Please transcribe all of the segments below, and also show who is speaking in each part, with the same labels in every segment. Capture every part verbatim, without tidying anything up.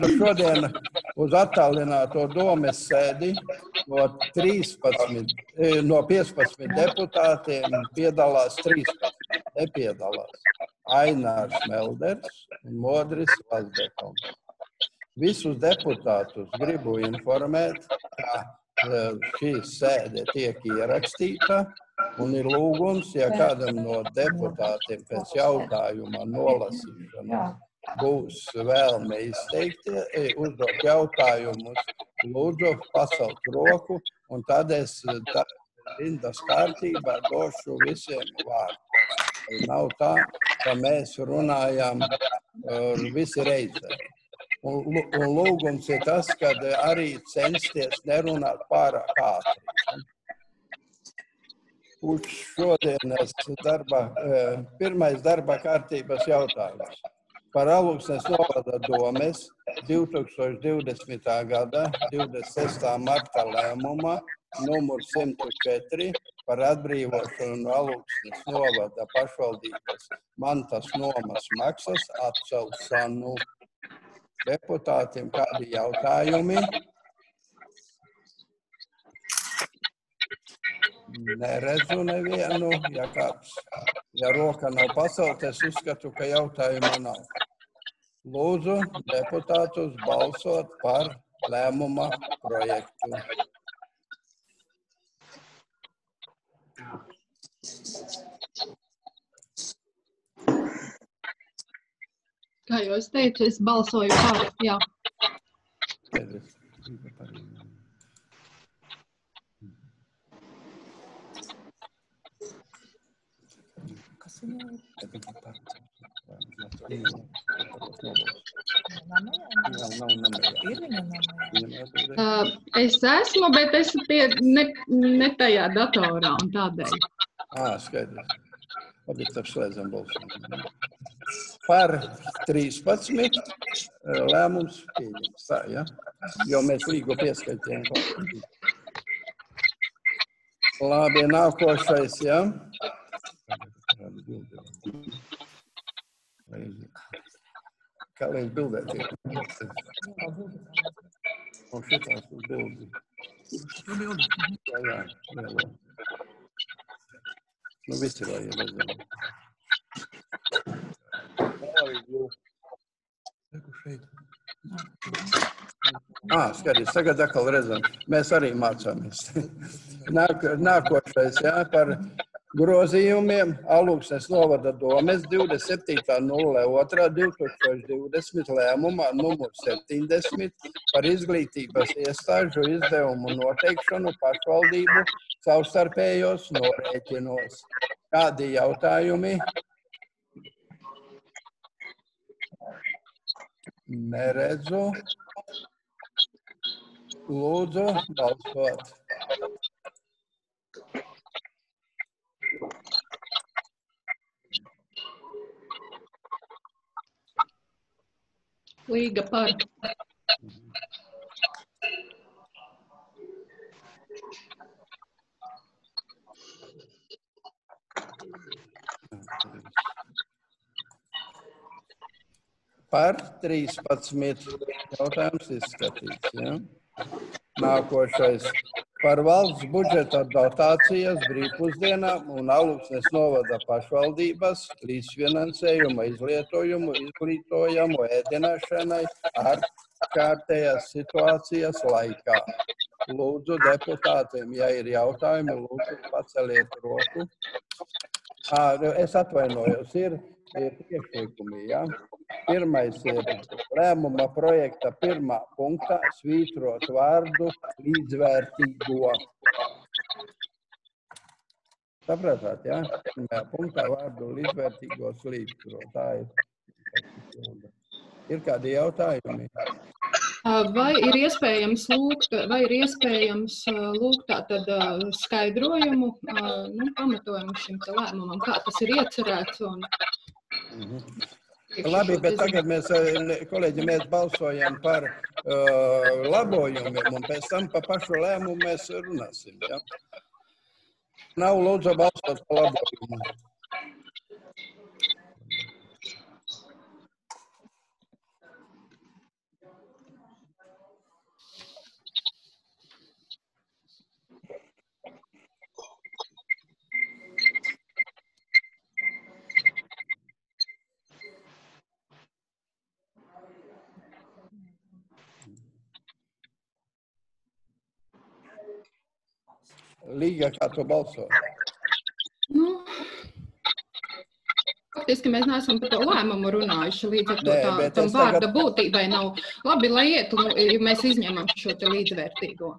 Speaker 1: Šodien uz attālināto domes sēdi no, trīspadsmit, no piecpadsmit deputātiem piedalās trīspadsmit, nepiedalās Ainārs Melders un Modris Vazbekons. Visus deputātus gribu informēt, ka šī sēde tiek ierakstīta un ir lūgums, ja kādam no deputātiem pēc jautājuma nolasīšanas būs vēlme izteikti, uzdot jautājumus, lūdzu pacelt roku, un tad es tā, rindas kārtībā došu visiem vārdu. Nav tā, ka mēs runājam uh, visi reizē. Un, un lūgums ir tas, ka arī censties nerunāt pārāk ātri. Uz šodienas darba, uh, pirmais darba kārtības jautājums. Par Alūksnes novada domes divi tūkstoši divdesmitā gada divdesmit sestā marta lēmuma numur simt četri par atbrīvošanu no Alūksnes novada pašvaldības mantas nomas maksas atcelšanu. Deputātiem kādi jautājumi? Neredzu nevienu. Ja kāds, ja roka nav pacelta, es uzskatu, ka jautājuma nav. Lūdzu deputātus balsot par lēmuma projektu.
Speaker 2: Kā jau es teicu, es balsoju par, jā. Uh, es esmu, bet es tie ne, ne tajā datorā un tādēļ.
Speaker 1: Ā, skaidrs. Labi, tad slēdzam balsojumu. Par trīspadsmit lēmums pieņems. Tā, ja? Jo mēs līgu pieskaitījām. Labi, nākošais, ja? Kā lai bildēt ir? Un šitās uz bildi. Jā, jā, jā. Nu, visi vai ir redzami. Ā, skaties, tagad atkal redzam. Mēs arī mācāmies. Nāk, nākošais, jā, par grozījumiem Alūksnes novada domes divdesmit septītā nulles otrā divi tūkstoši divdesmit lēmumā numur septiņdesmit par izglītības iestāžu izdevumu noteikšanu pašvaldību savstarpējos norēķinos. Kādi jautājumi? Neredzu. Lūdzu balsot.
Speaker 2: Līga par.
Speaker 1: Par trīspadsmit jautājums izskatīts. Ja? Nākošais. Par valsts budžeta dotācijas brīvpusdienām un Alūksnes novada pašvaldības līdzfinansējuma izlietojumu izglītojumu ēdināšanai ārkārtējās situācijas laikā. Lūdzu deputātiem, ja ir jautājumi, lūdzu paceliet roku. À, es atvainojos, ir priekšlikumi, ja? Pirmais ir lēmuma projekta pirmā punktā svītrot vārdu līdzvērtīgo. Sapratāt, ja? Pirmajā punktā vārdu līdzvērtīgo svītrot. Tā ir. Ir kādi jautājumi?
Speaker 2: Vai ir iespējams lūgt, vai ir iespējams lūgt tātad skaidrojumu, nu, pamatojumu šim te lēmumam, kā tas ir iecerēts un...
Speaker 1: Mhm. Labi, bet tagad mēs, kolēģi, mēs balsojam par uh, labojumiem un pēc tam pa pašu lēmumu mēs runāsim, ja? Nav lūdzu balsot par labojumu. Līga, kā tu balso?
Speaker 2: Nu, faktiski mēs neesam par to lēmumu runājuši, līdz ar to
Speaker 1: Nē,
Speaker 2: tā,
Speaker 1: bet
Speaker 2: tam
Speaker 1: es
Speaker 2: vārda
Speaker 1: tagad-
Speaker 2: būtībai nav. Labi, lai iet, nu, ja mēs izņemam šo te līdzvērtīgo.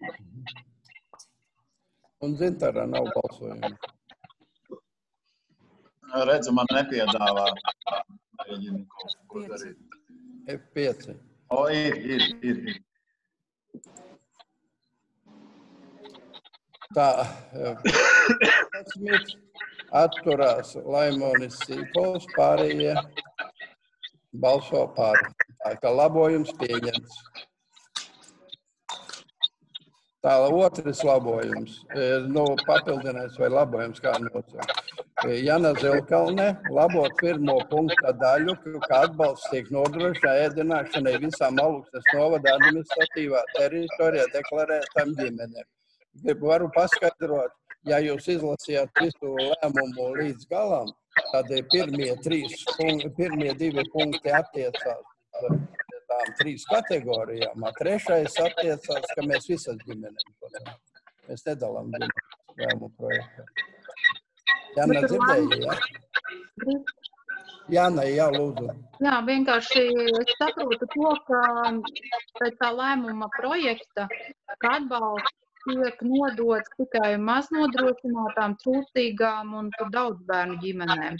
Speaker 1: Un Zintarā nav balsojuma.
Speaker 3: Redzu, man nepiedāvā. Mēģinu kaut ko darīt.
Speaker 1: F pieci.
Speaker 3: O, ir, ir, ir. ir.
Speaker 1: Tā, desmit atturās Laimonis Sīpols, pārējie balso par. Tā kā labojums pieņemts. Tā, otrs labojums. Nu, papildinājums vai labojums, kā nosaukt. Jana Zilkalne labot pirmo punkta daļu, ka atbalsts tiek nodrošināta ēdināšanai visām Alūksnes novada administratīvā teritorijā deklarētām ģimenēm. Varu paskaidrot, ja jūs izlasījāt visu lēmumu līdz galam, tad pirmie, trīs, pirmie divi punkti attiecās tām trīs kategorijām, a trešais attiecās, ka mēs visas ģimenēm. Mēs nedalām ģimenes lēmumu projektu. Jāna dzirdēja, jā? Jāna, jā, lūdzu.
Speaker 4: Jā, vienkārši es saprotu to, ka pēc tā lēmuma projekta, ka atbalsts tiek nodots tikai maznodrošinātām, trūcīgām un daudz bērnu ģimenēm.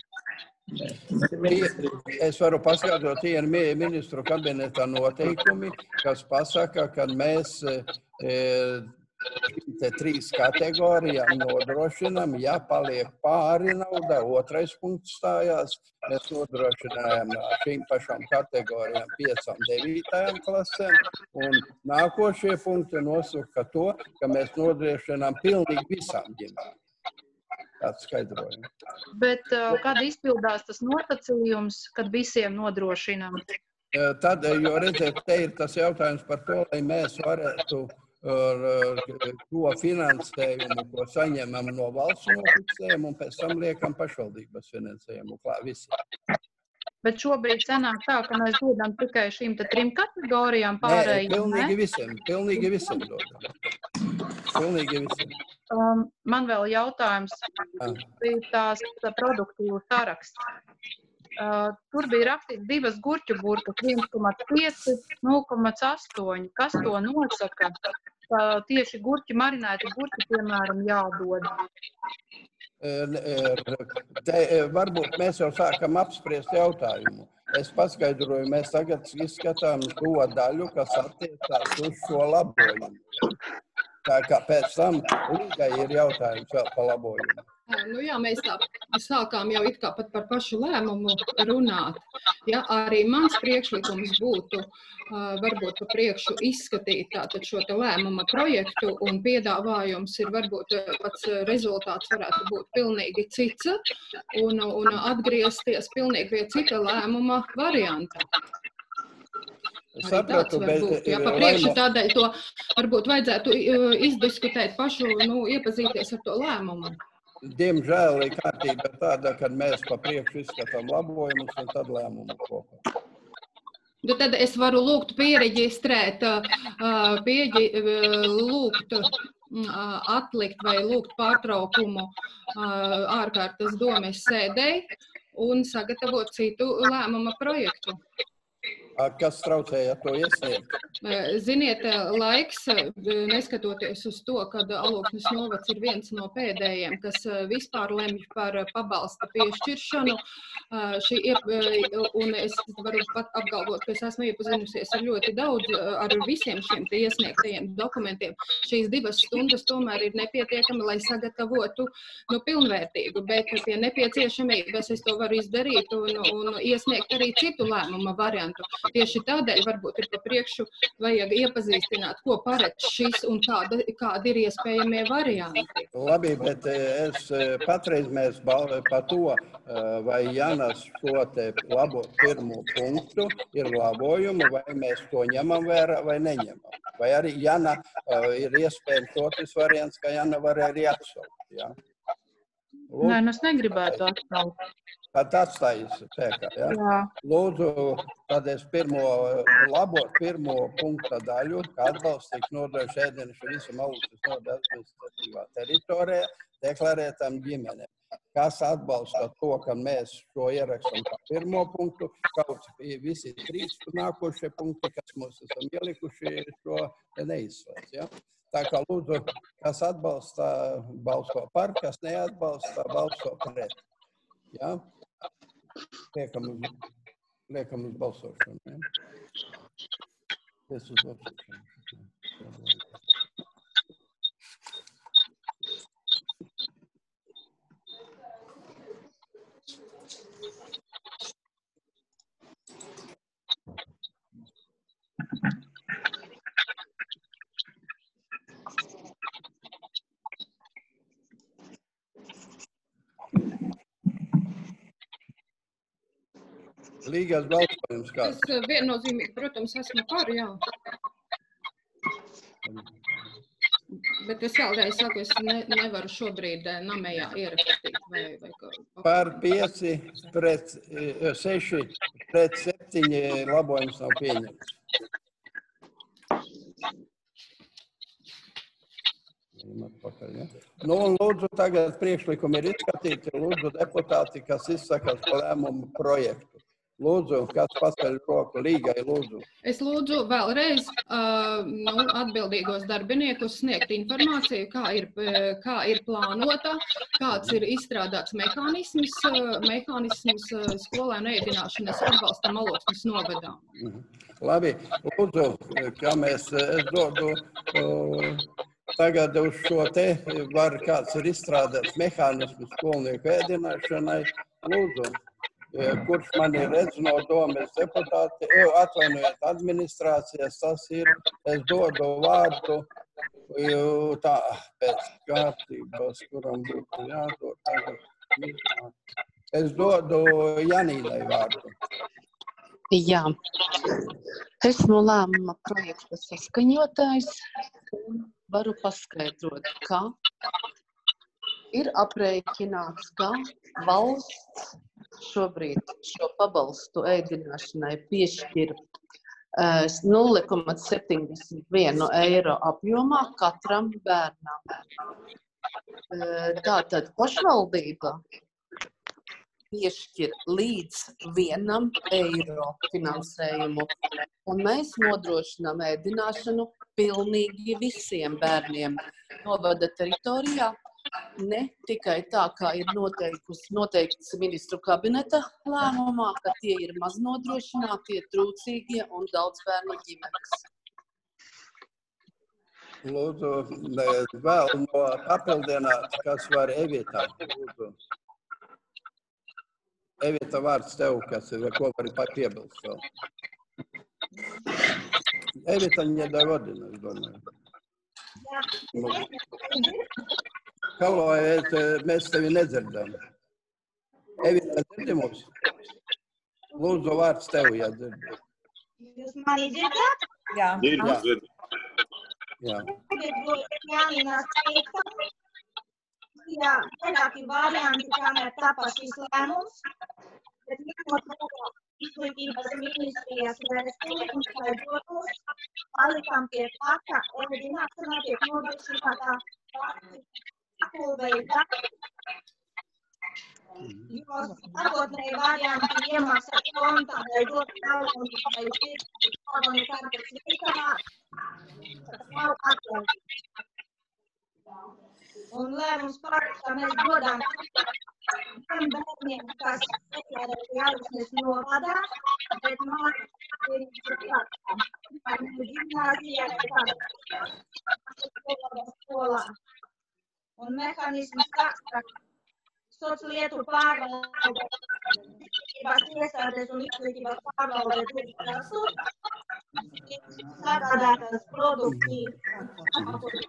Speaker 1: Es varu paskaidrot, tie ir ministru kabineta noteikumi, kas pasaka, ka mēs e, te trīs kategorijām nodrošinām, ja paliek pāri nauda, otrais punkts stājās, mēs nodrošinājām šīm pašām kategorijām piecām devītajām klasēm, un nākošie punkti nosaka to, ka mēs nodrošinām pilnīgi visām ģimenēm. Tāds skaidrojums.
Speaker 4: Bet kad izpildās tas nosacījums, kad visiem nodrošinām?
Speaker 1: Tad, jo redziet, te ir tas jautājums par to, lai mēs varētu to finansējumu, ko saņemam no valsts noficējumu, un pēc tam liekam pašvaldības finansējumu klāt visiem.
Speaker 4: Bet šobrīd sanāk tā, ka mēs dodam tikai šīm te trim kategorijām pārējiem,
Speaker 1: ne? Pilnīgi visiem, pilnīgi visiem dodam. Pilnīgi visiem.
Speaker 4: Um, man vēl jautājums, bija tās produktīvu saraksts. Uh, tur bija rakstīts divas gurķu burkas, viens komats pieci, nulle komats astoņi. Kas to nosaka? Uh, tieši gurķi, marinēti gurķi, piemēram, jādod.
Speaker 1: Te, varbūt mēs jau sākam apspriest jautājumu. Es paskaidroju, mēs tagad izskatām to daļu, kas attiecās uz šo labojumu. Tā kā pēc tam līgai ir jautājums vēl par labojumu.
Speaker 2: Nu jā, mēs tā sākām jau it kā pat par pašu lēmumu runāt. Ja, arī mans priekšlikums būtu uh, varbūt pa priekšu izskatīt tātad šo te lēmuma projektu, un piedāvājums ir varbūt pats rezultāts varētu būt pilnīgi cits un, un atgriezties pilnīgi pie cita lēmuma varianta.
Speaker 1: Es sapratu, bet...
Speaker 2: Ja, pa priekšu tādēļ to varbūt vajadzētu izdiskutēt pašu, nu, iepazīties ar to lēmumu.
Speaker 1: Diemžēl ir kārtība tāda, kad mēs pa priekšu izskatām labojumus un tad lēmumu kopā.
Speaker 2: Bet tad es varu lūgt piereģistrēt, pieģi, lūgt atlikt vai lūgt pārtraukumu ārkārtas domes sēdei un sagatavot citu lēmuma projektu.
Speaker 1: Kas traucēja to iesniegt?
Speaker 2: Ziniet, laiks, neskatoties uz to, kad Alūksnes novads ir viens no pēdējiem, kas vispār lemj par pabalsta piešķiršanu, šī, un es varu pat apgalvot, ka es esmu iepazinusies ar ļoti daudz, ar visiem šiem te iesniegtajiem dokumentiem. Šīs divas stundas tomēr ir nepietiekami, lai sagatavotu nu, pilnvērtīgu, bet pie nepieciešamības es to varu izdarīt un, un iesniegt arī citu lēmuma variantu. Tieši tādēļ varbūt ir pa priekšu vajag iepazīstināt, ko paredz šis un kāda, kādi ir iespējamie varianti.
Speaker 1: Labi, bet es patreiz mēs par to, vai Janas šo te labo pirmo punktu ir labojumu, vai mēs to ņemam vērā vai neņemam. Vai arī Jana ir iespējams otrs variants, ka Jana var arī atsaukt, jā?
Speaker 4: Nē, nu es negribētu atstāt.
Speaker 1: Tad atstājas pēkā, ja?
Speaker 4: Jā.
Speaker 1: Lūdzu, tad es pirmo labo, pirmo punkta daļu, kā atbalsts tiek nodrošināts ēdienšu visam Alūksnes novada administratīvā teritorijā deklarētām ģimenēm. Kas atbalsta to, ka mēs šo ierakstam kā pirmo punktu, kaut visi trīs nākošie punkti, kas mums esam ielikuši, šo neizslēdz, ja? Tā kā lūdzu, kas atbalsta, balso par, kas neatbalsta, balso pret. Ja? Liekam uz, liekam uz balsošanu. Ja? Es uz balsošanu. Līgās balsojums kāds?
Speaker 2: Es viennozīmīgi, protams, esmu par, jā. Bet es vēlreiz saku, es ne, nevaru šobrīd namējā ierakstīt vai, vai kā.
Speaker 1: Par pieci pret seši pret septiņi labojums nav pieņemts. Atpakaļ, ja? Nu, un lūdzu, tagad priekšlikumi ir izskatīti. Lūdzu, deputāti, kas izsakās par lēmumu projektu. Lūdzu, kāds paceļ roku Līgai, lūdzu.
Speaker 2: Es lūdzu vēlreiz uh, nu, atbildīgos darbiniekus sniegt informāciju, kā ir, kā ir plānota, kāds ir izstrādāts mehānisms, mehānisms skolēnu ēdināšanas atbalstam Alūksnes novadā.
Speaker 1: Labi, lūdzu, kā mēs, es dodu uh, tagad uz šo te, var kāds ir izstrādāts mehānisms skolnieku ēdināšanai, lūdzu. Kurš man ir redz no domes deputāti, atvainojiet administrācijas, tas ir, es dodu vārdu tā pēc kārtības, kuram būtu jādod tagad. Es dodu Janīnai vārdu.
Speaker 5: Jā, esmu lēmuma projekta saskaņotājs un varu paskaidrot, ka ir aprēķināts, ka valsts šobrīd šo pabalstu ēdināšanai piešķir nulle komats septiņdesmit viens eiro apjomā katram bērnam. Tātad pašvaldība piešķir līdz vienam eiro finansējumu, un mēs nodrošinām ēdināšanu pilnīgi visiem bērniem novada teritorijā. Ne tikai tā, kā ir noteikusi, noteikts ministru kabineta lēmumā, ka tie ir maznodrošinātie, trūcīgie un daudzbērnu ģimenes.
Speaker 1: Lūdzu, vēl no papildināt, kas var Evita. Lūdzu. Evita vārds tev, kas ir, ko var piebilst vēl. Evita Ņedavodina, es domāju. Halo, mēs tevi nedzirdam. Evita, dzirdi mums? Lūdzu, vārds tev jādzird.
Speaker 6: Jūs mani dzirdat?
Speaker 7: Jā.
Speaker 1: Jā. Jā.
Speaker 6: Jānīnās teikta. Jā, vairāki varianti, kā mēs tapā šīs lēmums. Bet ņemot vērā izglītības ministrijas vēstuli un skaidrotos, palikām pie tā, ka ēdināšanā tiek nodrošinātā Apulveida, jo sākotnēji varianti iemaksā konta vai dot naudu vai pirkt pārvani kartes veikalā, tas nav atļauts. Un lēmums pārēc, ka mēs dodam tiem bērniem, kas deklarēti Alūksnes novadā, bet mājas ir prātā. Vai ne gimnāzijā vai kādā skolā. Un mehānisms tāds, ka sociālietu pārvalde, izglītības iestādes un izglītības pārvalde direktorātu, sagādātas produktīvas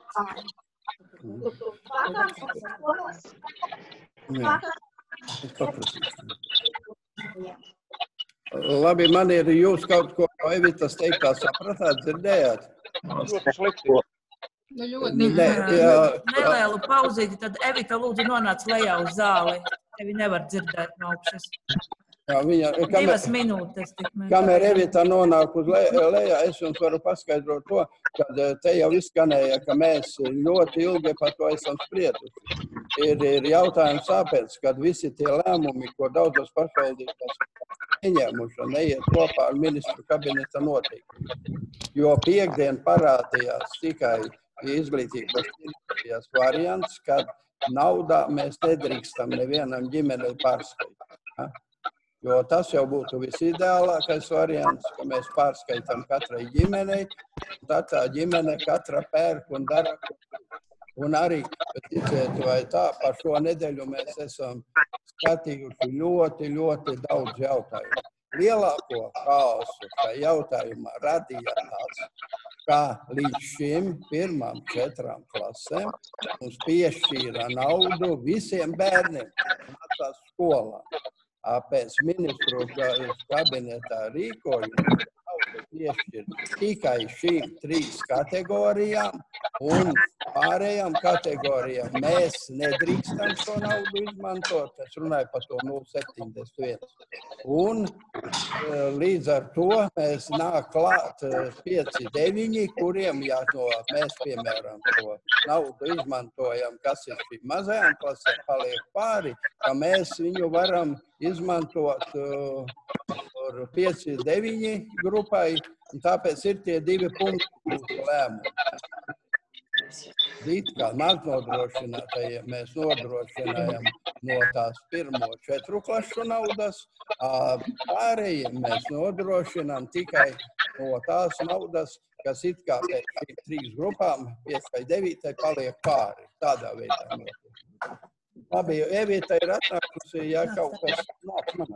Speaker 1: Labi, man ir jūs kaut ko Evitas teiktā sapratāt, dzirdējāt?
Speaker 8: Ļoti slikti.
Speaker 2: Nu, ļoti
Speaker 1: Ne, jā,
Speaker 7: Nelielu pauzīti, tad Evita lūdzu nonāc lejā uz zāli. Tevi nevar dzirdēt no augšas.
Speaker 1: jā, viņa,
Speaker 7: Divas
Speaker 1: kamēr,
Speaker 7: minūtes. tikmēr.
Speaker 1: kamēr Evita nonāk uz le, lejā, es jums varu paskaidrot to, ka te jau izskanēja, ka mēs ļoti ilgi par to esam sprieduši. Ir, ir jautājums tāpēc, ka visi tie lēmumi, ko daudzas pašvaldības pieņēmuši, neiet kopā ar ministru kabineta noteikumu. Jo piekdien parādījās tikai izglītības ministrijas variants, kad naudā mēs nedrīkstam nevienam ģimenei pārskaitīt. Ja? Jo tas jau būtu visideālākais variants, ka mēs pārskaitām katrai ģimenei, tad tā ģimene katra pērk un dara. Un arī, ticiet vai tā, par šo nedēļu mēs esam skatījuši ļoti, ļoti daudz jautājumu. Lielāko kaosu šajā jautājumā radīja tas, ka līdz šim pirmām četrām klasēm mums piešķīra naudu visiem bērniem mācās skolā. Pēc ministru kabinetā rīkojumu naudu piešķir tikai šīm trīs kategorijām un pārējām kategorijām mēs nedrīkstam šo naudu izmantot. Es runāju par to nulle septiņdesmit viens. Un līdz ar to mēs nāk klāt pieci deviņi, kuriem jā, no, mēs, piemēram, to naudu izmantojam, kas ir šī mazajām klasēm, paliek pāri, ka mēs viņu varam izmantot uh, pieci deviņi grupai, un tāpēc ir tie divi punkti mūsu lēmumi. It kā maznodrošinātajiem mēs nodrošinājam no tās pirmo četru klašu naudas, pārējiem mēs nodrošinām tikai no tās naudas, kas it kā pēc šīm trīs grupām, piecai devītai, paliek pāri. Tādā veidā notiek. Labi, Evita ir atnākusi, ja kaut kas nāk manā.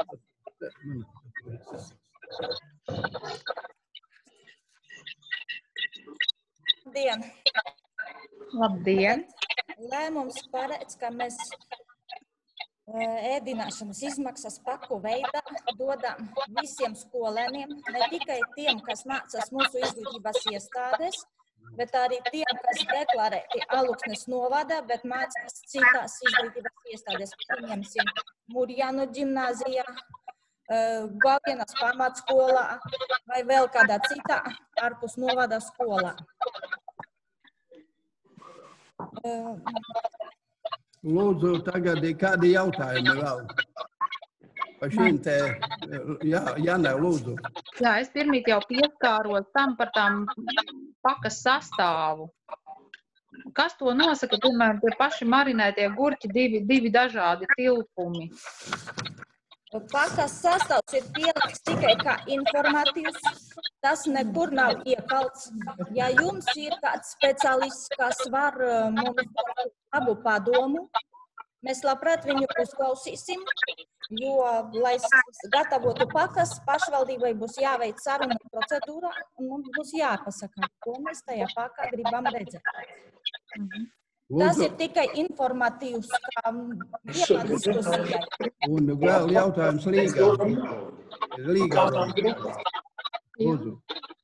Speaker 8: Labdien!
Speaker 4: Labdien!
Speaker 8: Lēmums paredz, ka mēs ēdināšanas izmaksas paku veidā dodam visiem skolēniem, ne tikai tiem, kas mācās mūsu izglītības iestādēs, bet arī tiem, kas deklarēti Alūksnes novadā, bet mācās citās izglītības iestādēs. Pieņemsim Murjanu ģimnāzijā, Galvienas pamatskolā vai vēl kādā citā ārpus novada skolā.
Speaker 1: Lūdzu, tagad ir kādi jautājumi vēl? Par šīm te, jā, Janē, lūdzu.
Speaker 4: Jā, es pirmīt jau pieskāros tam par tām pakas sastāvu. Kas to nosaka, piemēram, tie paši marinētie gurķi, divi, divi dažādi tilpumi?
Speaker 8: Pakas sastāvs ir pielikts tikai kā informatīvs, tas nekur nav iekalts. Ja jums ir kāds speciālists, kas var mums labu padomu, mēs labprāt viņu uzklausīsim, jo, lai gatavotu pakas, pašvaldībai būs jāveic saruna procedūra un mums būs jāpasaka, ko mēs tajā pakā gribam redzēt. Mhm. Tas ir tikai informatīvs, kā vietā diskusijai.
Speaker 1: Un vēl jautājums līgā. Līgā. Lūdzu.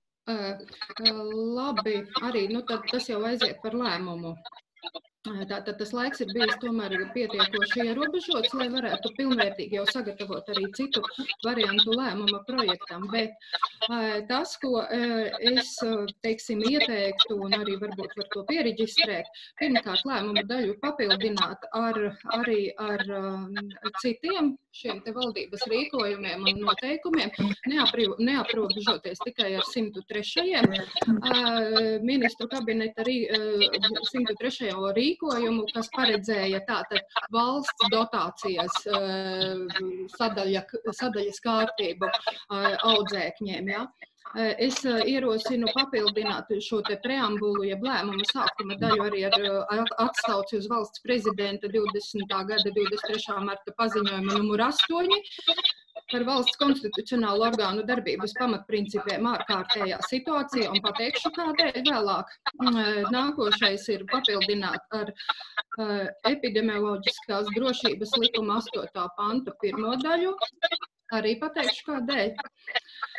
Speaker 2: Labi, arī, nu tad tas jau aiziet par lēmumu. Tātad tas laiks ir bijis tomēr pietiekoši ierobežots, lai varētu pilnvērtīgi jau sagatavot arī citu variantu lēmuma projektam. Bet tas, ko es, teiksim, ieteiktu un arī varbūt var to piereģistrēt, pirmkārt lēmuma daļu papildināt ar, arī ar citiem šiem te valdības rīkojumiem un noteikumiem, neaprobežoties tikai ar simtu trešajiem ministru kabineta simtu trešajo rīkojumu, kas paredzēja tātad valsts dotācijas sadaļa, sadaļas kārtību audzēkņiem. Ja? Es ierosinu papildināt šo te preambulu, jeb lēmuma sākuma daļu arī ar atsauci uz valsts prezidenta divdesmitā gada divdesmit trešā marta paziņojuma numur astoņi par valsts konstitucionālu orgānu darbības pamatprincipiem ārkārtējā situācija un pateikšu kādēļ vēlāk. Nākošais ir papildināt ar epidemioloģiskās drošības likuma astotā panta pirmo daļu. Arī pateikšu kādēļ.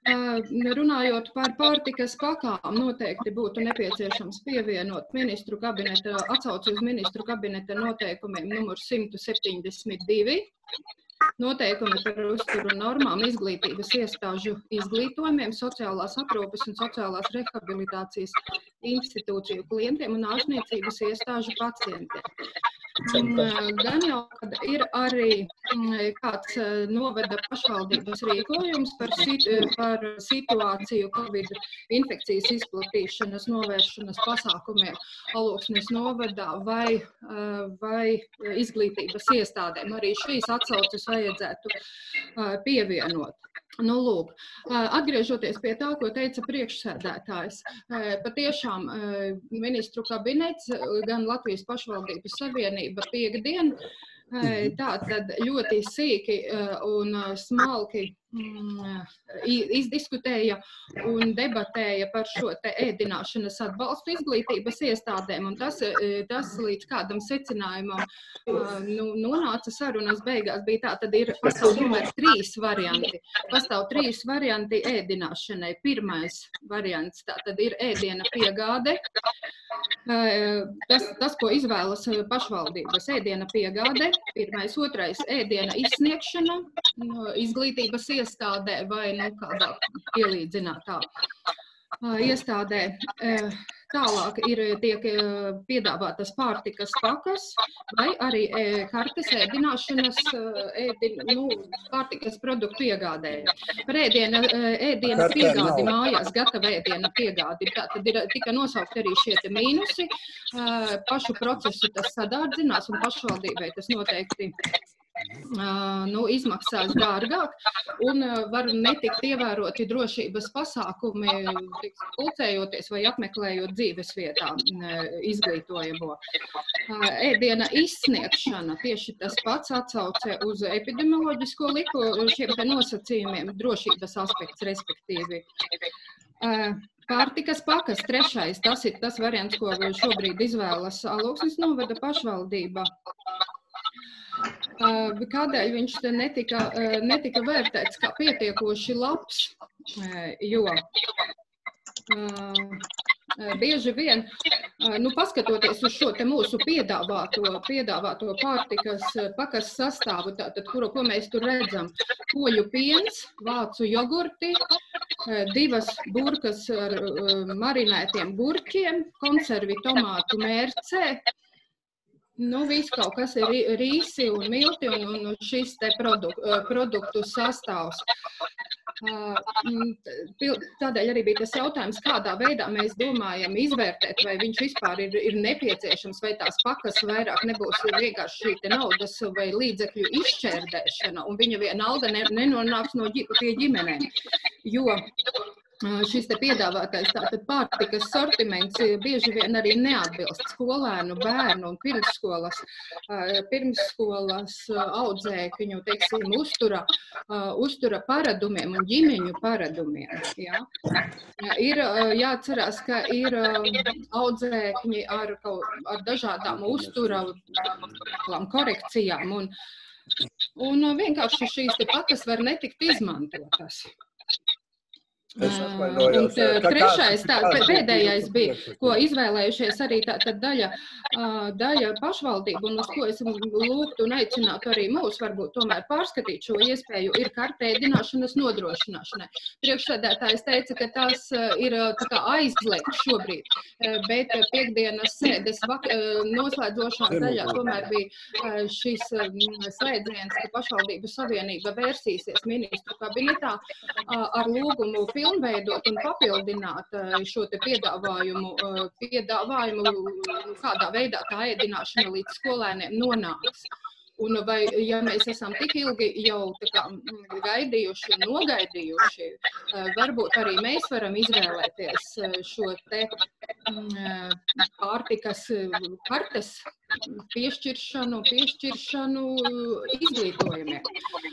Speaker 2: Runājot par pārtikas pakām, noteikti būtu nepieciešams pievienot ministru kabineta, atsauci uz ministru kabineta noteikumiem numur simt septiņdesmit divi. Noteikumi par uzturu normām, izglītības iestāžu izglītojumiem, sociālās aprūpes un sociālās rehabilitācijas institūciju klientiem un ārstniecības iestāžu pacientiem. Gan jau, kad ir arī kāds novada pašvaldības rīkojums par, situ, par situāciju Covid infekcijas izplatīšanas novēršanas pasākumiem Alūksnes novadā vai, vai izglītības iestādēm. Arī šīs atsauces vajadzētu pievienot. Nu, lūk, atgriežoties pie tā, ko teica priekšsēdētājs, patiešām ministru kabinets, gan Latvijas pašvaldības savienība piekdien, tā tad ļoti sīki un smalki izdiskutēja un debatēja par šo te ēdināšanas atbalstu izglītības iestādēm, un tas, tas līdz kādam secinājumam nu, nonāca sarunas beigās bija tā, tad ir pastāv tomēr trīs varianti. Pastāv trīs varianti ēdināšanai. Pirmais variants, tā tad ir ēdiena piegāde. Tas, tas, ko izvēlas pašvaldības, ēdiena piegāde. Pirmais, otrais, ēdiena izsniegšana izglītības iestādē vai nu, kādā pielīdzinātā iestādē. Tālāk ir tiek piedāvātas pārtikas pakas vai arī kartes ēdināšanas ēdin, nu, pārtikas produktu iegādēja. Par ēdiena, ēdiena piegādi mājās, gatava ēdiena piegādi. Tātad ir tika nosaukt arī šie te mīnusi. Pašu procesu tas sadārdzinās un pašvaldībai tas noteikti nu, izmaksās dārgāk un var netikt ievēroti drošības pasākumi, pulcējoties vai apmeklējot dzīves vietā izglītojamo. Ēdiena izsniegšana, tieši tas pats atsauce uz epidemioloģisko liku šiem te nosacījumiem, drošības aspekts respektīvi. Pārtikas pakas, trešais, tas ir tas variants, ko šobrīd izvēlas Alūksnes novada pašvaldība. Kādēļ viņš te netika, netika vērtēts kā pietiekoši labs, jo bieži vien, nu, paskatoties uz šo te mūsu piedāvāto, piedāvāto pārtikas pakas sastāvu, tātad, kuru, ko mēs tur redzam, koļu piens, vācu jogurti, divas burkas ar marinētiem gurķiem, konservi tomātu mērcē, nu, viss kaut kas ir rīsi un milti un, un šis te produk, produktu sastāvs. Tādēļ arī bija tas jautājums, kādā veidā mēs domājam izvērtēt, vai viņš vispār ir, ir nepieciešams, vai tās pakas vairāk nebūs vienkārši šī te naudas vai līdzekļu izšķērdēšana, un viņa vienalga ne, nenonāks no ģi, pie ģimenēm. Jo šis te piedāvātais tātad pārtikas sortiments bieži vien arī neatbilst skolēnu, bērnu un pirmsskolas, pirmsskolas audzēkņu, teiksim, uztura, uztura paradumiem un ģimeņu paradumiem. Ja? Ir jāatcerās, ka ir audzēkņi ar, ar dažādām uztura korekcijām un, un vienkārši šīs te pakas var netikt izmantotas. Un trešais, tā, pēdējais bija, ko izvēlējušies arī tā, tā daļa, daļa pašvaldību, un uz ko es lūgtu un aicinātu arī mūs, varbūt tomēr pārskatīt šo iespēju, ir karte ēdināšanas nodrošināšanai. Priekšsēdētājs teica, ka tas ir tā kā aizliegts šobrīd, bet piekdienas sēdes noslēdzošā daļā tomēr bija šis slēdziens, ka pašvaldību savienība vērsīsies ministru kabinetā ar lūgumu pilnveidot un papildināt šo te piedāvājumu, piedāvājumu, kādā veidā tā ēdināšana līdz skolēniem nonāks. Un vai, ja mēs esam tik ilgi jau tā kā gaidījuši, nogaidījuši, varbūt arī mēs varam izvēlēties šo te pārtikas kartes piešķiršanu, piešķiršanu izglītojumiem.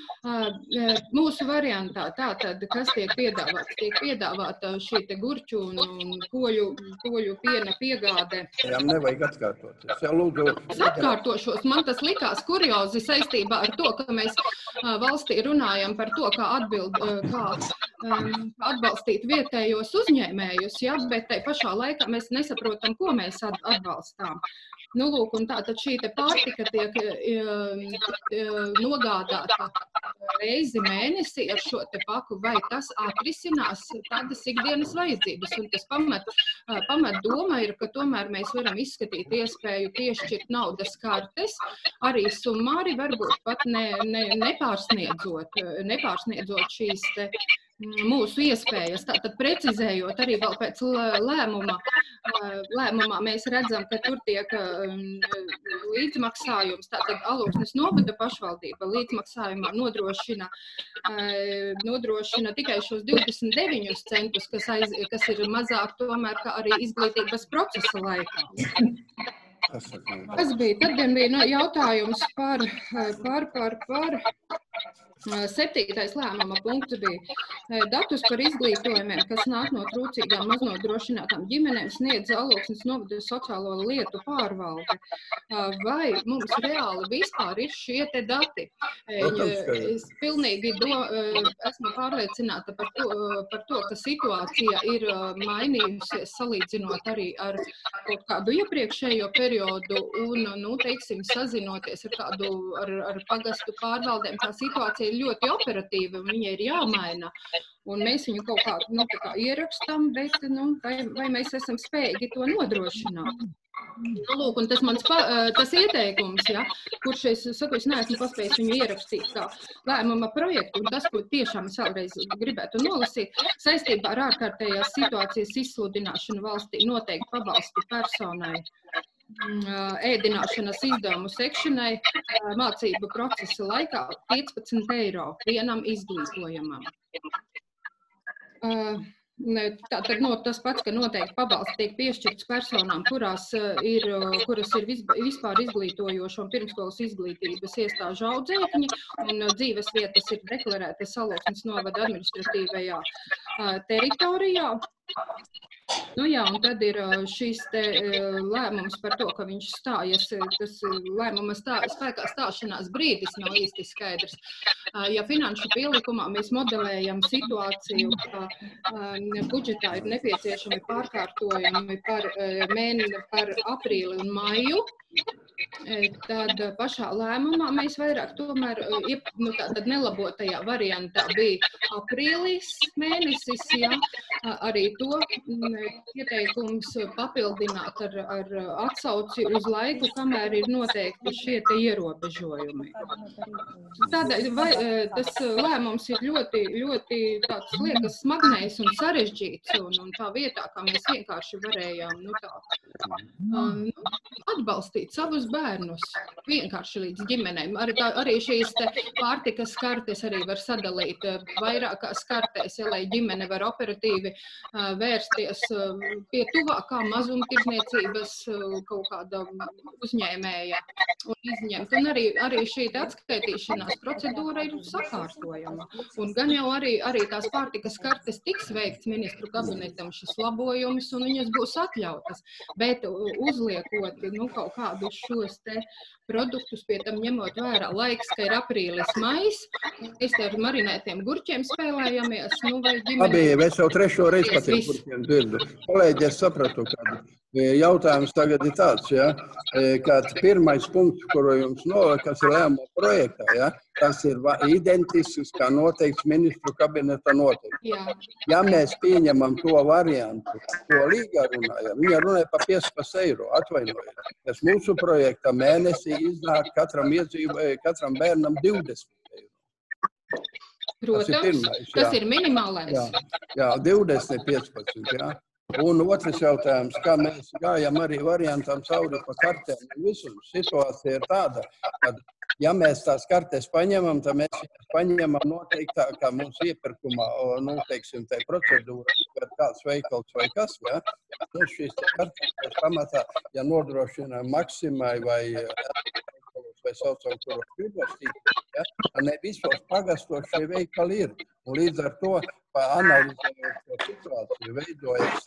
Speaker 2: Mūsu variantā tātad, kas tiek piedāvāts, tiek piedāvāta šī te gurķu un koļu, koļu piena piegāde.
Speaker 1: Jā, nevajag atkārtoties. Jā, lūdzu.
Speaker 2: Es atkārtošos, man tas likās kuriozi saistībā ar to, ka mēs valstī runājam par to, kā atbild, kā atbalstīt vietējos uzņēmējus, ja, bet tai pašā laikā mēs nesaprotam, ko mēs atbalstām. Nu, lūk, un tātad šī te pārtika tiek nogādāta reizi mēnesī ar šo te paku, vai tas atrisinās tādas ikdienas vajadzības. Un tas pamat, pamat doma ir, ka tomēr mēs varam izskatīt iespēju piešķirt naudas kartes, arī summāri varbūt pat ne, ne, nepārsniedzot, nepārsniedzot šīs te mūsu iespējas. Tātad precizējot arī vēl pēc lēmuma, lēmumā mēs redzam, ka tur tiek līdzmaksājums, tātad Alūksnes novada pašvaldība līdzmaksājumā nodrošina, nodrošina tikai šos divdesmit deviņus centus, kas, aiz, kas ir mazāk tomēr, kā arī izglītības procesa laikā. Kas bija? Tad gan bija jautājums par, par, par, par. Septītais lēmuma punkts bija datus par izglītojumiem, kas nāk no trūcīgām maznodrošinātām ģimenēm, sniedz Alūksnes novada sociālo lietu pārvalde. Vai mums reāli vispār ir šie te dati? Es pilnīgi do, esmu pārliecināta par to, par to, ka situācija ir mainījusies salīdzinot arī ar kaut kādu iepriekšējo periodu un, nu, teiksim, sazinoties ar kādu, ar, ar pagastu pārvaldēm, tā situācija ir ļoti operatīva un viņa ir jāmaina. Un mēs viņu kaut kā, nu, tā kā ierakstam, bet, nu, vai, vai mēs esam spējīgi to nodrošināt. Nu, lūk, un tas mans pa, tas ieteikums, ja, kurš es saku, es neesmu paspējis viņu ierakstīt kā lēmuma projektu, un tas, ko tiešām es vēlreiz gribētu nolasīt, saistībā ar ārkārtējās situācijas izsludināšanu valstī noteikti pabalstu personai, ēdināšanas izdevumu sekšanai mācību procesa laikā piecpadsmit eiro vienam izglītojamam. Tātad no, tas pats, ka noteikti pabalsts tiek piešķirts personām, kurās ir, kuras ir vispār izglītojošo un pirmskolas izglītības iestāžu audzēkņi, un dzīves vietas ir deklarētas Alūksnes novada administratīvajā teritorijā. Nu jā, un tad ir šis te lēmums par to, ka viņš stājas, tas lēmuma stā, spēkā stāšanās brīdis nav īsti skaidrs. Ja finanšu pielikumā mēs modelējam situāciju, ka budžetā ir nepieciešami pārkārtojumi par, mēni, par aprīli un maiju, tad pašā lēmumā mēs vairāk tomēr, nu, tātad nelabotajā variantā bija aprīlis mēnesis, ja, arī to ieteikums papildināt ar, ar atsauci uz laiku, kamēr ir noteikti šie te ierobežojumi. Tādēļ vai, tas lēmums ir ļoti, ļoti tāds liekas smagnējs un sarežģīts, un, un tā vietā, kā mēs vienkārši varējām, nu, tā, nu, atbalstīt savus bērnus vienkārši līdz ģimenēm. Arī, tā, arī šīs te pārtikas kartes arī var sadalīt vairākās kartēs, ja, lai ģimene var operatīvi uh, vērsties uh, pie tuvākā mazumtirdzniecības uh, kaut kāda uzņēmēja un izņemt. Un arī, arī šī atskaitīšanās procedūra ir sakārtojama. Un gan jau arī, arī tās pārtikas kartes tiks veikts ministru kabinetam šis labojums un viņas būs atļautas. Bet uzliekot, nu, kaut kādus šos te produktus, pie tam ņemot vērā laiks, ka ir aprīlis, mais, mēs te ar marinētiem gurķiem spēlējamies, nu, vai ģimene...
Speaker 1: Labi, es jau trešo reizi par tiem gurķiem dzirdu. Kolēģi, es sapratu, ka jautājums tagad ir tāds, ja, ka pirmais punkts, kuru jums nolika, kas ir lēmuma projektā, ja, tas ir identisks, kā noteikts ministru kabineta noteikts.
Speaker 2: Jā.
Speaker 1: Ja mēs pieņemam to variantu, ko Līga runāja, viņa runāja par piecpadsmit eiro, atvainojiet. Tas mūsu projektā mēnesī iznāk katram, iedzīvē, katram bērnam divdesmit eiro.
Speaker 2: Protams, tas ir, pirmais, tas ir minimālais.
Speaker 1: Jā, jā, divdesmit, piecpadsmit, jā. Un otrs jautājums, kā mēs gājam arī variantam cauri pa kartēm. Visu situācija ir tāda, ka ja mēs tās kartes paņemam, tad mēs paņemam noteikti tā, kā mūsu iepirkumā, nu, teiksim, tai procedūra, vai kāds veikals vai kas, ja. Nu, šīs kartes pamatā, ja nodrošina Maksimai vai vai saucam, kuru gribastīt, ja, ne visos pagastos šie veikali ir. Un līdz ar to, analizējot to situāciju, veidojas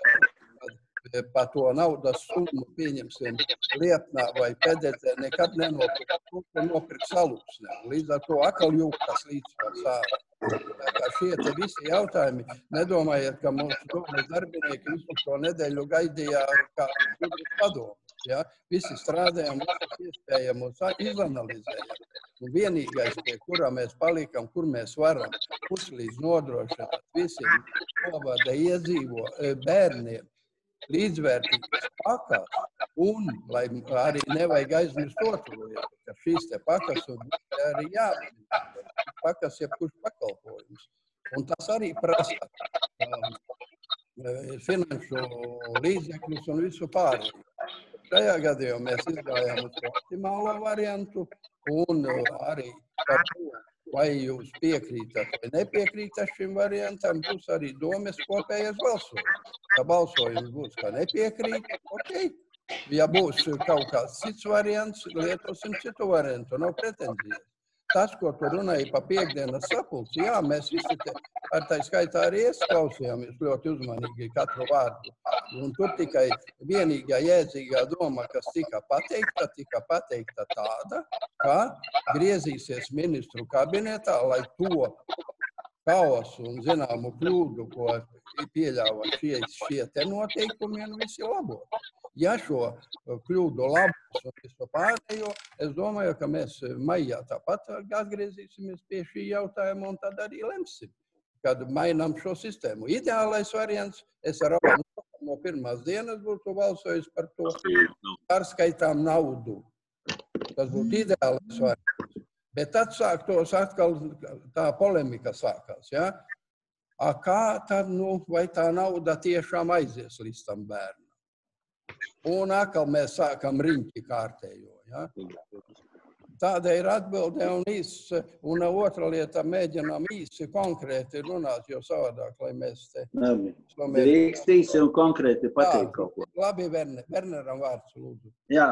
Speaker 1: pa to naudas summu, pieņemsim, Liepnā vai Pededzē, nekad nenopirkt, nopirkt Alūksnē. Līdz ar to atkal jūtas līdzsvars ārā. Tā kā šie te visi jautājumi, nedomājiet, ka mūsu domas darbinieki visu šo nedēļu gaidīja kā gudrus padomus. Ja? Visi strādājam, visus iespējamos izanalizējam. Un vienīgais, pie kurā mēs palikam, kur mēs varam puslīdz nodrošināt visiem novada iedzīvo bērniem līdzvērtīgas pakas un, lai arī nevajag aizmirst otru lietu, ka šīs te pakas un arī jāapzinās, pakas jebkurš pakalpojums. Un tas arī prasa um, finanšu līdzekļus un visu pārējo. Šajā gadījumā mēs izgājām uz optimālo variantu un arī par to, vai jūs piekrītat vai nepiekrītat šim variantam, būs arī domes kopējais balsojums. Ja balsojums būs, ka nepiekrīt, ok. Ja būs kaut kāds cits variants, lietosim citu variantu, nav pretenzijas. Tas, ko tu runāji pa piekdienas sapulci, jā, mēs visi te, ar tā skaitā arī es klausījāmies ļoti uzmanīgi katru vārdu. Un tur tikai vienīgā jēdzīgā doma, kas tika pateikta, tika pateikta tāda, ka griezīsies ministru kabinetā, lai to kaosu un zināmu kļūdu, ko pieļāva šie, šie te noteikumi, un visi labot. Ja šo kļūdu labos un visu pārējo, es domāju, ka mēs maijā tāpat atgriezīsimies pie šī jautājuma un tad arī lemsim, kad mainām šo sistēmu. Ideālais variants, es ar abu no pirmās dienas būtu balsojis par to, pārskaitām naudu. Tas būtu ideālais variants. Bet tad sāktos atkal tā polemika sākās, ja? A, kā tad, nu, vai tā nauda tiešām aizies līdz tam bērnam? Un atkal mēs sākam riņķi kārtējo. Ja? Tāda ir atbilde un īsi, un otra lieta mēģinām īsi konkrēti runāt, jo savādāk, lai mēs te...
Speaker 9: Drīkst īsi un konkrēti pateikt kaut ko.
Speaker 1: Labi, Werner, Werneram vārds, lūdzu.
Speaker 9: Jā,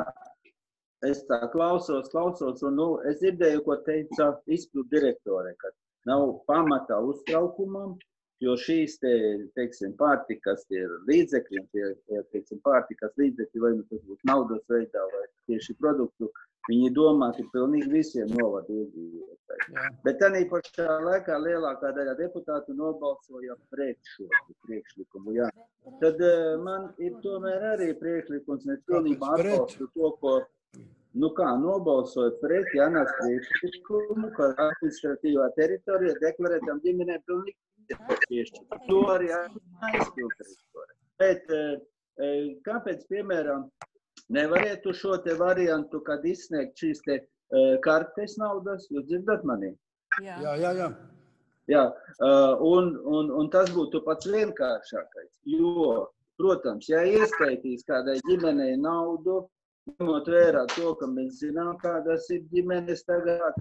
Speaker 9: es tā klausos, klausos, un nu, es dzirdēju, ko teica izpildu direktore, ka nav pamata uztraukumam, jo šīs, te, teiksim, pārtikas tie līdzekļi, tie, teiksim, pārtikas līdzekļi, vai nu tas būtu naudas veidā, vai tieši produktu, viņi domāti pilnīgi visiem novada iedzīvotājiem. Bet tanī pašā laikā lielākā daļa deputātu nobalsoja pret šo priekšlikumu. Jā. Tad man ir tomēr arī priekšlikums, mēs pilnībā atbalstu to, ko, nu kā, nobalsoja pret Jānas priekšlikumu, ka administratīvā teritorija deklarētam ģimenēm pilnīgi to arī aizpildīt. Bet kāpēc, piemēram, nevarētu šo te variantu, kad izsniegt šīs te kartes naudas, jūs dzirdat mani?
Speaker 1: Jā, jā, jā.
Speaker 9: Jā, un, un, un tas būtu pats vienkāršākais, jo, protams, ja ieskaitīs kādai ģimenei naudu, ņemot vērā to, ka mēs zinām, kādas ir ģimenes tagad,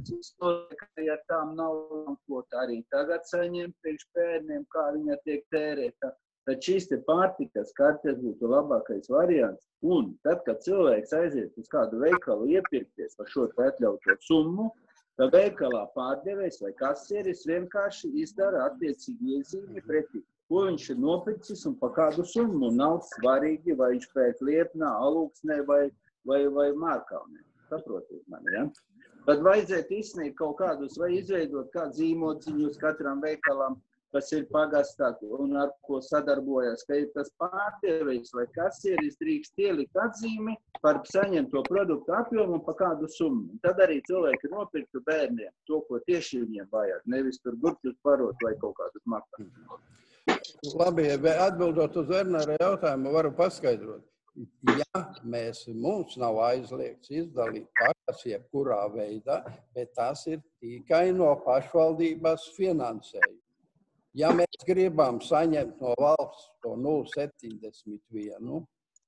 Speaker 9: ja tām nav ko arī tagad saņemt priekš bērniem, kā viņa tiek tērēta. Tad šīs te pārtikas kartes būtu labākais variants. Un tad, kad cilvēks aiziet uz kādu veikalu iepirkties par šo atļauto summu, tad veikalā pārdevējs vai kasieris vienkārši izdara attiecīgi iezīmi pretī, ko viņš ir nopircis un pa kādu summu. Nav svarīgi, vai viņš pēc Liepnā, Alūksnē vai vai, vai Mārkalnē. Saprotiet mani, ja? Tad vajadzētu izsniegt kaut kādus, vai izveidot kādu zīmociņus katram veikalam, kas ir pagastā un ar ko sadarbojas, ka ir tas pārdevējs vai kasieris drīkst ielikt atzīmi par saņemto produktu apjomu un pa kādu summu. Tad arī cilvēki nopirktu bērniem to, ko tieši viņiem vajag, nevis tur gurķus parot vai kaut kādus maksājumus.
Speaker 1: Labi, atbildot uz Wernera jautājumu, varu paskaidrot. Ja mēs, mums nav aizliegts izdalīt pakas jebkurā veidā, bet tas ir tikai no pašvaldības finansējuma. Ja mēs gribam saņemt no valsts to nulle septiņdesmit vienu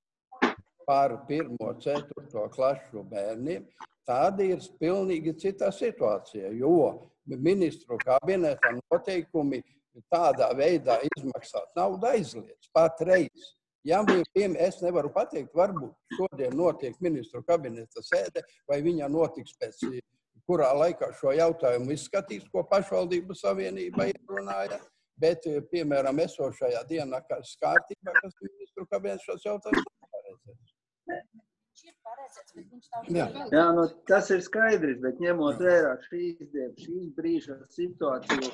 Speaker 1: par pirmo, ceturto klašu bērniem, tad ir pilnīgi cita situācija, jo ministru kabineta noteikumi tādā veidā izmaksāt naudu aizliedz patreiz. Ja viņiem es nevaru pateikt, varbūt šodien notiek ministru kabineta sēde, vai viņa notiks pēc kurā laikā šo jautājumu izskatīs, ko pašvaldību savienība ierunāja, bet, piemēram, esošajā dienā, kas kārtībā, kas ministru kabinets šos jautājumus paredzēs.
Speaker 8: Ir paredzēts
Speaker 9: Jā, Jā nu, tas ir skaidrs, bet ņemot vērā šīs dienas, šīs brīža situāciju,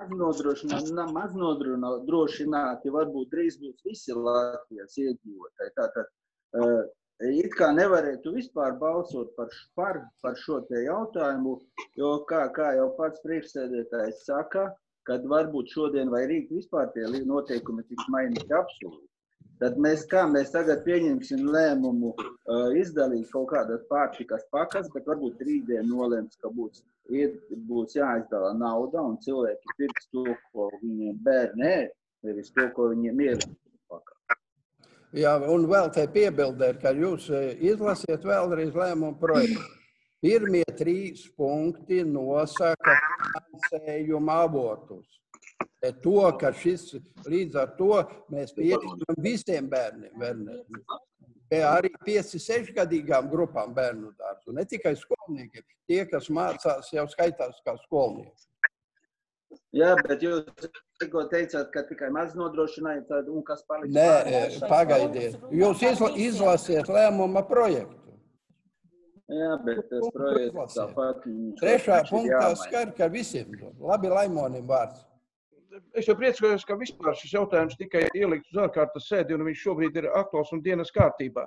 Speaker 9: maznodrošināti varbūt drīz būs visi Latvijas iedzīvotāji. Tātad, uh, it kā nevarētu vispār balsot par, par, par šo te jautājumu, jo, kā, kā jau pats priekšsēdētājs saka, kad varbūt šodien vai rīt vispār tie noteikumi tiks mainīti absolūti. Tad mēs kā mēs tagad pieņemsim lēmumu uh, izdalīt kaut kādas pārtikas pakas, bet varbūt rītdien nolēms, ka būs, ir, būs jāizdala nauda un cilvēki pirks to, ko viņiem bērni ēd, nevis to, ko viņiem ir pakā.
Speaker 1: Jā, un vēl te piebildēt, ka jūs izlasiet vēlreiz lēmumu projektu. Pirmie trīs punkti nosaka finansējuma avotus. To, ka šis līdz ar to mēs pieņemam visiem bērniem, bērniem. Arī pieci sešgadīgām grupām bērnu dārzu, ne tikai skolniekiem, tie, kas mācās, jau skaitās kā skolnieki.
Speaker 9: Jā, bet jūs tikko teicāt, ka tikai maz nodrošinājāt, un kas paliks?
Speaker 1: Nē, pagaidiet. Jūs izla, izlasiet lēmuma projektu.
Speaker 9: Jā, bet tas projekts tāpat...
Speaker 1: Trešā punktā skar, ka visiem dod. Labi, Laimonim vārds.
Speaker 10: Es jau priecājos, ka vispār šis jautājums tikai ielikt uz ārkārtas sēdi, un viņš šobrīd ir aktuāls un dienas kārtībā.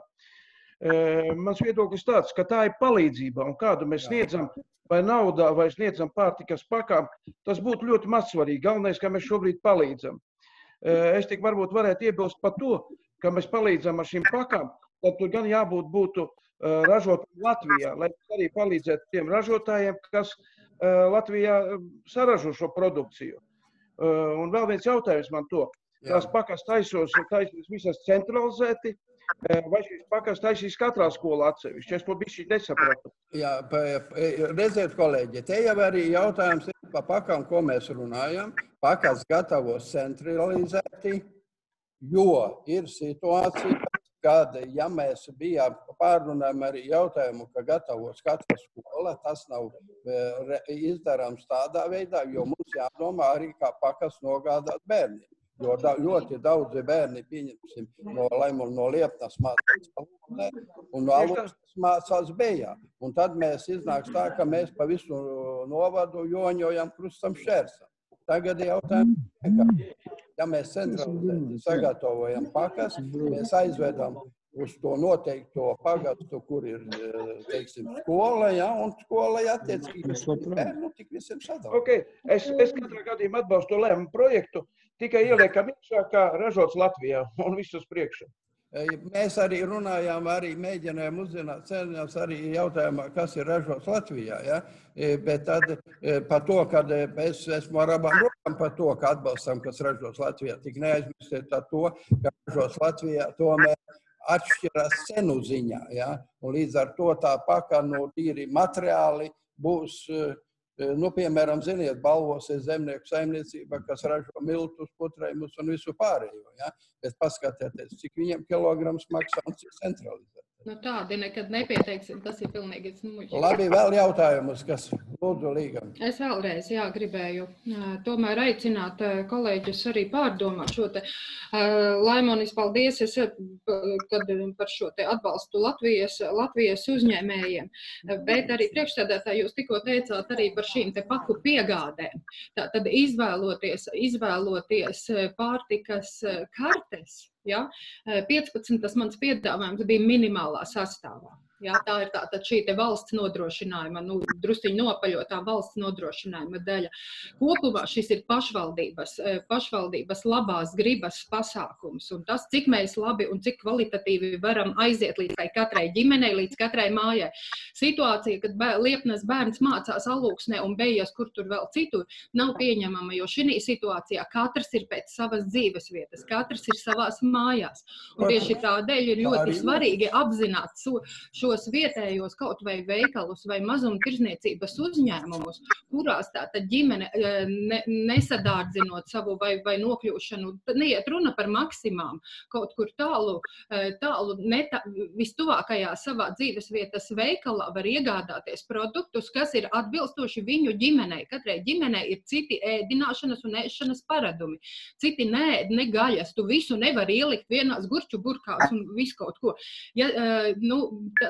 Speaker 10: Mans viedoklis tāds, ka tā ir palīdzība, un kādu mēs sniedzam vai naudā, vai sniedzam pārtikas pakām, tas būtu ļoti mazsvarīgi. Galvenais, ka mēs šobrīd palīdzam. Es tik varbūt varētu iebilst par to, ka mēs palīdzam ar šīm pakām, tad tur gan jābūt būtu ražotājiem Latvijā, lai arī palīdzētu tiem ražotājiem, kas Latvijā saražo šo produkciju. Un vēl viens jautājums man to, tās pakas taisos, taisīs visas centralizēti, vai šīs pakas taisīs katrā skolā atsevišķi? Es to bišķi nesapratu.
Speaker 1: Jā, redziet, kolēģi, te jau arī jautājums ir par pakām, ko mēs runājam. Pakas gatavos centralizēti, jo ir situācija, kad, ja mēs bijām pārrunājam arī jautājumu, ka gatavos katra skola, tas nav izdarāms tādā veidā, jo mums jādomā arī, kā pakas nogādāt bērniem. Jo da, ļoti daudzi bērni, pieņemsim, no Laimona, no Liepnas mācās Alūksnē, un no Alūksnes mācās Bejā. Un tad mēs iznāks tā, ka mēs pa visu novadu joņojam krustam šķērsam. Tagad jautājums, ja mēs centralizēti sagatavojam pakas, mēs aizvedam uz to noteikto pagastu, kur ir, teiksim, skola, ja, un skola attiecīgi bērnu tik visiem sadalīt.
Speaker 10: Okay. Es, es katrā gadījumā atbalstu to lēmumu projektu, tikai ieliekam iekšā, kā ražots Latvijā un visus priekšu.
Speaker 1: Mēs arī runājām, arī mēģinājām uzzināt cenas arī jautājumā, kas ir ražots Latvijā, ja? Bet tad par to, kad es esmu ar abām rokām par to, ka atbalstam, kas ražots Latvijā, tik neaizmirstiet ar to, ka ražots Latvijā tomēr atšķirās cenu ziņā, ja? Un līdz ar to tā paka, nu, tīri materiāli būs, nu, piemēram, ziniet, balvosies zemnieku saimniecība, kas ražo miltus, putrējumus un visu pārējo, ja? Bet paskatieties, cik viņiem kilograms maksā un cik centralizēt.
Speaker 2: Nu tādi nekad nepieteiksim, tas ir pilnīgi smuļķi.
Speaker 1: Labi, vēl jautājumus, kas lūdzu Līgam.
Speaker 2: Es vēlreiz, jā, gribēju tomēr aicināt kolēģus arī pārdomāt šo te. Laimonis, paldies, es, kad par šo te atbalstu Latvijas, Latvijas uzņēmējiem, bet arī priekšsēdētāji jūs tikko teicāt arī par šīm te paku piegādēm. Tātad izvēloties, izvēloties pārtikas kartes, ja? piecpadsmit tas mans piedāvājums bija minimālā sastāvā. Jā, tā ir tātad šī te valsts nodrošinājuma, nu, drusciņi nopaļotā valsts nodrošinājuma daļa. Kopumā šis ir pašvaldības, pašvaldības labās gribas pasākums, un tas, cik mēs labi un cik kvalitatīvi varam aiziet līdz katrai ģimenei, līdz katrai mājai. Situācija, kad bē, Liepnas bērns mācās Alūksnē un Bejas, kur tur vēl citur, nav pieņemama, jo šī situācijā katrs ir pēc savas dzīves vietas, katrs ir savās mājās. Un tieši tādēļ ir ļoti svarīgi apzināt šo šos vietējos kaut vai veikalus vai mazumtirdzniecības uzņēmumus, kurās tātad ģimene ne, nesadārdzinot savu vai, vai nokļūšanu, neiet runa par maksimām, kaut kur tālu, tālu neta, vistuvākajā savā dzīves vietas veikalā var iegādāties produktus, kas ir atbilstoši viņu ģimenei. Katrai ģimenei ir citi ēdināšanas un ēšanas paradumi. Citi neēd, ne gaļas, tu visu nevar ielikt vienās gurču burkās un visu kaut ko. Ja, nu,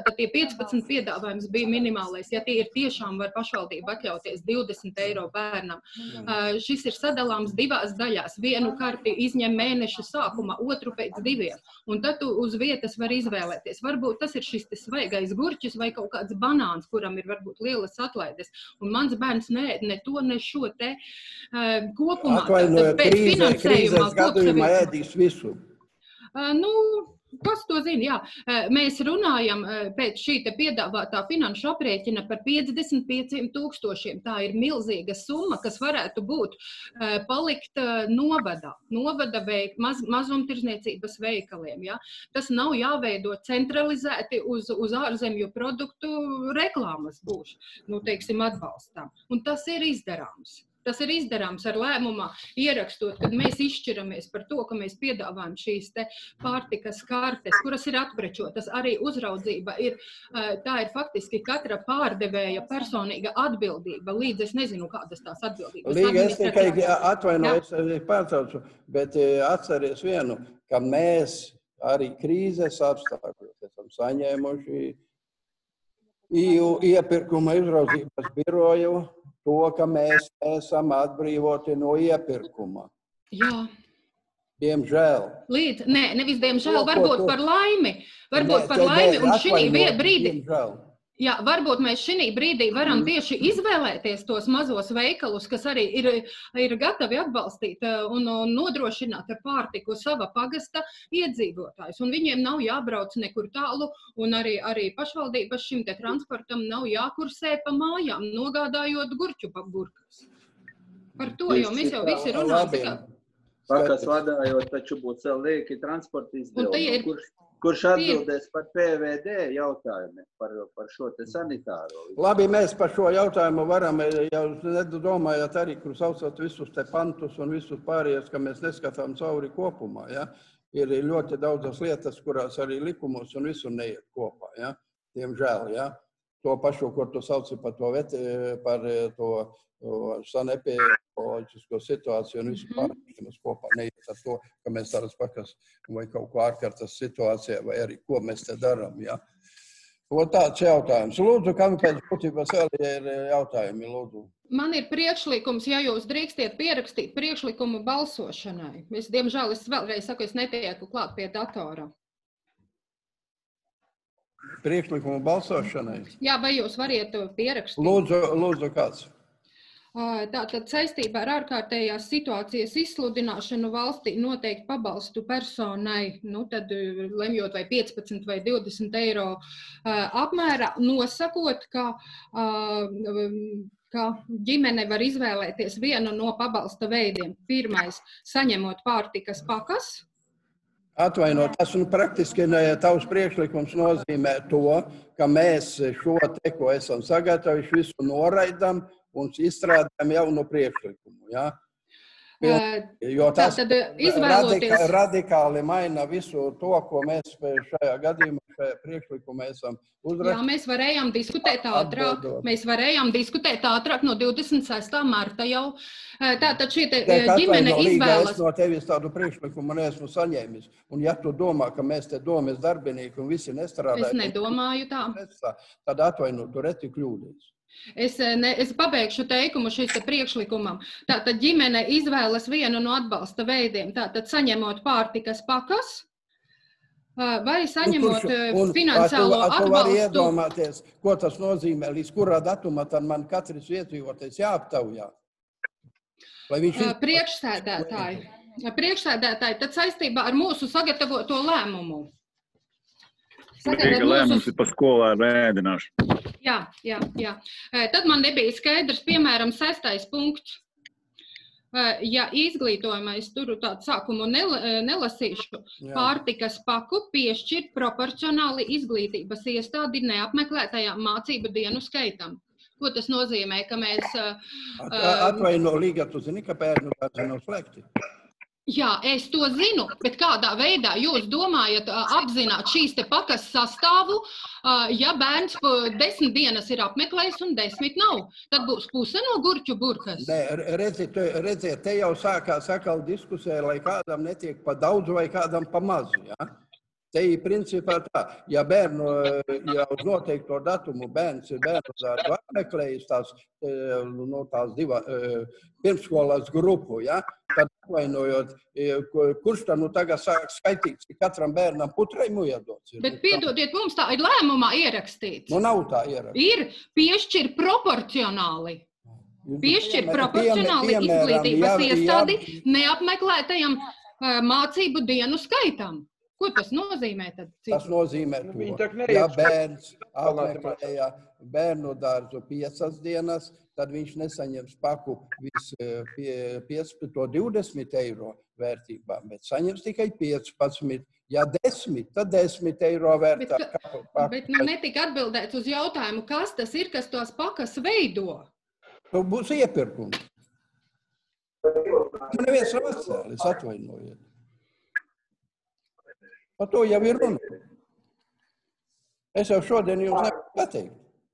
Speaker 2: tātad tie piecpadsmit piedāvājums bija minimālais, ja tie ir tiešām var pašvaldība atļauties divdesmit eiro bērnam. Uh, šis ir sadalāms divās daļās. Vienu karti izņem mēneša sākuma, otru pēc diviem. Un tad tu uz vietas var izvēlēties. Varbūt tas ir šis te svaigais gurķis vai kaut kāds banāns, kuram ir varbūt lielas atlaides. Un mans bērns ne, ne to, ne šo te uh, kopumā.
Speaker 1: Atvainojiet, krīze, krīzes gadījumā ēdīs visu.
Speaker 2: Uh, nu, kas to zina, jā. Uh, mēs runājam uh, pēc šī te piedāvātā finanšu aprēķina par piecdesmit pieciem tūkstošiem. Tā ir milzīga summa, kas varētu būt uh, palikt uh, novadā, novada veik, maz, mazumtirdzniecības veikaliem. Jā. Tas nav jāveido centralizēti uz, uz ārzemju produktu reklāmas būšu, nu, teiksim, atbalstām. Un tas ir izdarāms. Tas ir izdarāms ar lēmumā ierakstot, kad mēs izšķiramies par to, ka mēs piedāvājam šīs te pārtikas kartes, kuras ir atprečotas. Arī uzraudzība ir, tā ir faktiski katra pārdevēja personīga atbildība. Līdz es nezinu, kādas tās atbildības.
Speaker 1: Līga, es tikai atvainojos, pārtraucu, bet atceries vienu, ka mēs arī krīzes apstākļos esam saņēmuši iepirkuma uzraudzības biroju, to, ka mēs esam atbrīvoti no iepirkuma.
Speaker 2: Jā.
Speaker 1: Diemžēl.
Speaker 2: Līdz, nē, nevis diemžēl, varbūt par laimi. Varbūt par laimi un šī brīdī.
Speaker 1: Diemžēl.
Speaker 2: Jā, varbūt mēs šī brīdī varam tieši izvēlēties tos mazos veikalus, kas arī ir, ir gatavi atbalstīt un, un nodrošināt ar pārtiku sava pagasta iedzīvotājus. Un viņiem nav jābrauc nekur tālu, un arī, arī pašvaldības šim te transportam nav jākursē pa mājām, nogādājot gurķu burkas. Par to, jo mēs jau visi runājam.
Speaker 9: Pakas vadājot, taču būtu vēl lieki transporta izdevumi. Kurš, kurš atbildēs par P V D jautājumiem, par, par šo te sanitāro?
Speaker 1: Labi, mēs par šo jautājumu varam, jau nedomājot arī, kur saucot visus te pantus un visus pārējos, ka mēs neskatām cauri kopumā. Ja? Ir ļoti daudzas lietas, kurās arī likumos un visur neiet kopā. Ja? Diemžēl, ja? To pašu, kur tu sauci par to, vet, par to sanepidemioloģisko situāciju un visu pārēšanas kopā neiet ar to, ka mēs tādas pakas vai kaut ko ārkārtas situācijā vai arī ko mēs te darām. Ja? O tāds jautājums. Lūdzu, kam pēc būtības vēl ir jautājumi? Lūdzu.
Speaker 2: Man ir priekšlikums, ja jūs drīkstiet pierakstīt priekšlikumu balsošanai. Es, diemžēl, es vēlreiz saku, es netieku klāt pie datora.
Speaker 1: Priekšlikumu balsošanai?
Speaker 2: Jā, vai jūs variet pierakstīt?
Speaker 1: Lūdzu, lūdzu kāds.
Speaker 2: Tātad saistībā ar ārkārtējās situācijas izsludināšanu valstī noteikti pabalstu personai, nu tad lemjot vai piecpadsmit vai divdesmit eiro apmērā, nosakot, ka, ka ģimene var izvēlēties vienu no pabalsta veidiem. Pirmais, saņemot pārtikas pakas.
Speaker 1: Atvainot, tas nu, praktiski tavs priekšlikums nozīmē to, ka mēs šo te, ko esam sagatavojuši, visu noraidam un izstrādājam jaunu priekšlikumu. Ja? Jo tas radikāli, radikāli maina visu to, ko mēs šajā gadījumā, šajā priekšlikumā esam uzrakstījuši.
Speaker 2: Jā, mēs varējām diskutēt ātrāk. Mēs varējām diskutēt ātrāk no divdesmit sestā marta jau. Tātad šī ģimene izvēlas.
Speaker 1: Es no tevis tādu priekšlikumu neesmu saņēmis. Un ja tu domā, ka mēs te domas darbinieki un visi nestrādāja.
Speaker 2: Es nedomāju tā.
Speaker 1: Tad atvaino, tu reti kļūdies.
Speaker 2: Es, ne, es pabeigšu teikumu šīs te priekšlikumam. Tātad ģimene izvēlas vienu no atbalsta veidiem, tātad saņemot pārtikas pakas vai saņemot un, finansiālo
Speaker 1: atbalstu. Tu vari iedomāties, ko tas nozīmē, līdz kurā datumā tad man katrs iedzīvotājs jāaptaujā. Viņš...
Speaker 2: Priekšsēdētāji, priekšsēdētāji, tad saistībā ar mūsu sagatavoto lēmumu.
Speaker 11: Rīga lēmums ir par skolēnu ēdināšanu.
Speaker 2: Jā, jā, jā. Tad man nebija skaidrs, piemēram, sestais punkts. Ja izglītojamais, tur tādu sākumu nelasīšu, jā. Pārtikas paku piešķirt proporcionāli izglītības iestādi neapmeklētajām mācību dienu skaitam. Ko tas nozīmē, ka mēs...
Speaker 1: Atvaino, Līga, tu zini, ka bērnu dārzi nav slēgti?
Speaker 2: Jā, es to zinu, bet kādā veidā jūs domājat apzināt šīs te pakas sastāvu, ja bērns desmit dienas ir apmeklējis un desmit nav? Tad būs puse no gurķu burkas.
Speaker 1: Nē, redziet, redziet, te jau sākās atkal diskusē, lai kādam netiek pa daudz vai kādam pa mazu, ja? Te ir principā tā, ja bērnu jau uz noteikto datumu bērns ir bērnu dārzu apmeklējis tās, no tās divā pirmskolās grupu, ja, tad atvainojot, kurš tad nu tagad sāk skaitīt, ka katram bērnam putreimu iedots.
Speaker 2: Bet piedodiet, mums tā ir lēmumā ierakstīts.
Speaker 1: Nu nav tā ierakstīts.
Speaker 2: Ir piešķir proporcionāli. Piešķir proporcionāli izglītības iestādi neapmeklētajam mācību dienu skaitam. Ko tas nozīmē tad?
Speaker 1: Tas nozīmē to, ja bērns apmeklēja bērnu dārzu piecas dienas, tad viņš nesaņems paku vis piecpadsmit, divdesmit eiro vērtībā, bet saņems tikai piecpadsmit. Ja desmit, tad desmit eiro vērtā.
Speaker 2: Bet, bet nu netika atbildēts uz jautājumu, kas tas ir, kas tos pakas veido?
Speaker 1: Tu būs iepirkums. Man neviens nav atcēlis, atvainojiet. Par to jau ir runa. Es jau šodien jums nevaru pateikt.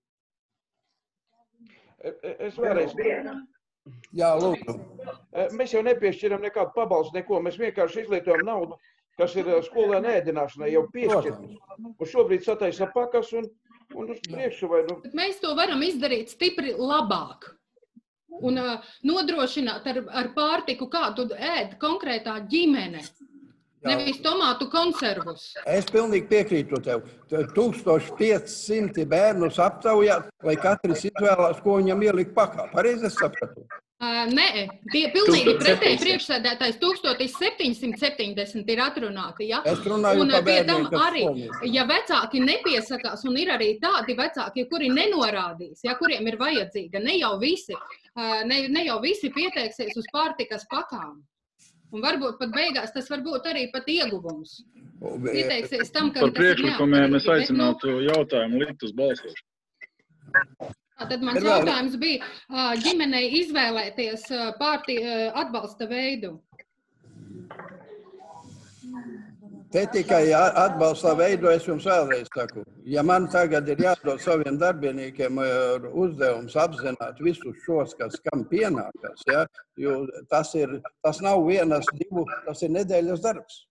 Speaker 10: Es vēlreiz.
Speaker 1: Jā, lūdzu.
Speaker 10: Mēs jau nepiešķiram nekādu pabalstu, neko. Mēs vienkārši izlietojam naudu, kas ir skolēnu ēdināšanai jau piešķirtas. Un šobrīd sataisa pakas un, un uz priekšu. Vai, nu...
Speaker 2: Mēs to varam izdarīt stipri labāk. Un uh, nodrošināt ar, ar pārtiku, kādu ēd konkrētā ģimene. Nevis tomātu konservus.
Speaker 1: Es pilnīgi piekrītu tev. tūkstoš pieci simti bērnus aptaujāt, lai katrs izvēlās, ko viņam ielikt pakā. Pareizi es sapratu?
Speaker 2: Uh, nē, tie pilnīgi pretēji priekšsēdētājs tūkstoš septiņsimt septiņdesmit ir atrunāti. Ja?
Speaker 1: Es runāju
Speaker 2: un
Speaker 1: par bērniem,
Speaker 2: kas arī, ja vecāki nepiesakās, un ir arī tādi vecāki, kuri nenorādīs, ja, kuriem ir vajadzīga, ne jau visi, uh, ne, ne jau visi pieteiksies uz pārtikas pakām. Un varbūt pat beigās tas var būt arī pat ieguvums. Pieteiksies tam, ka
Speaker 11: par priekšlikumiem es aicinātu jautājumu likt uz balsošanu.
Speaker 2: Tad mans jautājums bija ģimenei izvēlēties pārti atbalsta veidu.
Speaker 1: Te tikai atbalsta veidu es jums vēlreiz saku. Ja man tagad ir jādod saviem darbiniekiem uzdevums apzināt visus šos, kas kam pienākas, ja, jo tas, ir, tas nav vienas, divu, tas ir nedēļas darbs.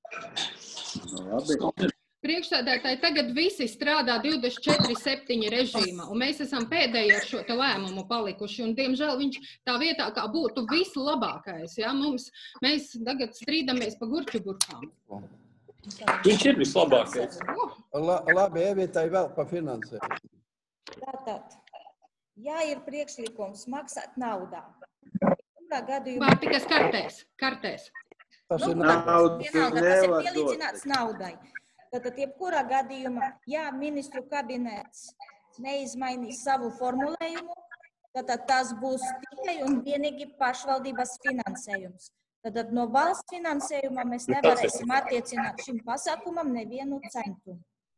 Speaker 2: Priekšsēdētāji, tagad visi strādā divdesmit četri septiņi režīmā, un mēs esam pēdēji ar šo te lēmumu palikuši, un diemžēl viņš tā vietā kā būtu vislabākais. Ja? Mums, mēs tagad strīdamies pa gurķu burkām.
Speaker 12: Viņš ir vislabākais.
Speaker 1: La, labi, Evitai vēl pa finansējumu.
Speaker 8: Tātad, ja ir priekšlikums maksāt naudā,
Speaker 2: pārtikas kartēs, kartēs.
Speaker 1: Tas ir
Speaker 8: nu,
Speaker 1: nauda.
Speaker 8: Vienalga, tas ir pielīdzināts naudai. Tātad, jebkurā gadījumā, ja ministru kabinets neizmainīs savu formulējumu, tātad tas būs tikai un vienīgi pašvaldības finansējums. Tātad no valsts finansējuma mēs nevarēsim attiecināt šim pasākumam nevienu centu.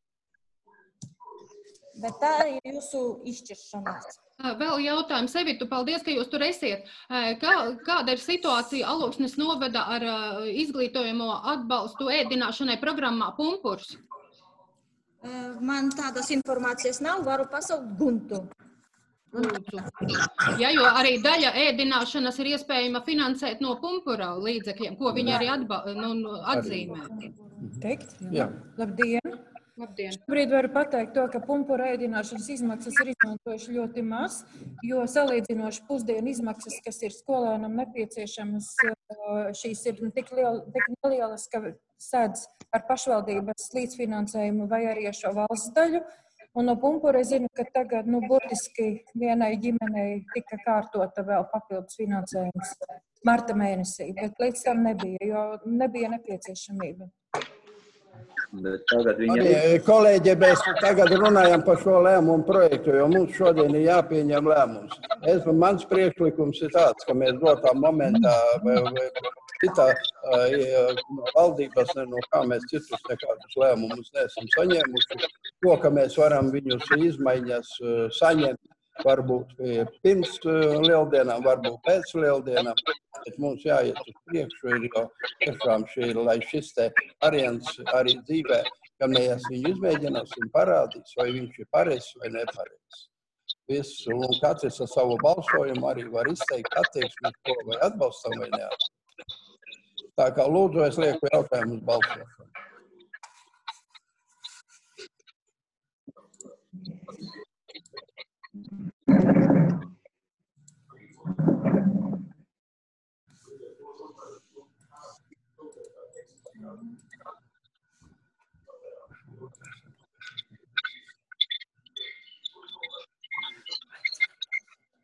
Speaker 8: Bet tā ir jūsu izšķiršanās.
Speaker 2: Vēl jautājums, Evitu, paldies, ka jūs tur esiet. Kā, kāda ir situācija Alūksnes novada ar izglītojamo atbalstu ēdināšanai programmā Pumpurs?
Speaker 8: Man tādas informācijas nav, varu pasaukt Guntu.
Speaker 2: Lūdzu. Ja, jo arī daļa ēdināšanas ir iespējama finansēt no Pumpura līdzekļiem, ko viņi arī atba, nu, atzīmē.
Speaker 13: Teikt? Jā. Labdien!
Speaker 2: Labdien!
Speaker 13: Šobrīd varu pateikt to, ka Pumpura ēdināšanas izmaksas ir izmantojuši ļoti maz, jo salīdzinoši pusdienu izmaksas, kas ir skolēnam nepieciešamas, šīs ir tik, liel, tik nelielas, ka sēdz ar pašvaldības līdzfinansējumu vai arī ar šo valsts daļu. Un no Pumpura es zinu, ka tagad, nu, burtiski vienai ģimenei tika kārtota vēl papildus finansējums marta mēnesī, bet līdz tam nebija, jo nebija nepieciešamība.
Speaker 9: Bet tagad viņa...
Speaker 1: Arī, kolēģi, mēs tagad runājam par šo lēmumu projektu, jo mums šodien ir jāpieņem lēmums. Es, mans priekšlikums ir tāds, ka mēs dotā momentā citā valdības, ne no kā mēs citus nekādus lēmumus neesam saņēmuši. To, ka mēs varam viņus izmaiņas saņemt, varbūt pirms lieldienām, varbūt pēc lieldienām, bet mums jāiet uz priekšu, jo tiešām šī, lai šis te variants arī dzīvē, ka mēs viņu izmēģināsim parādīs, vai viņš ir pareizs vai nepareizs. Viss, un katrs ar savu balsojumu arī var izteikt attieksmi, ko vai atbalstam vai neatbalstam. Tā kā lūdzu, es lieku jautājumu uz balsošanu.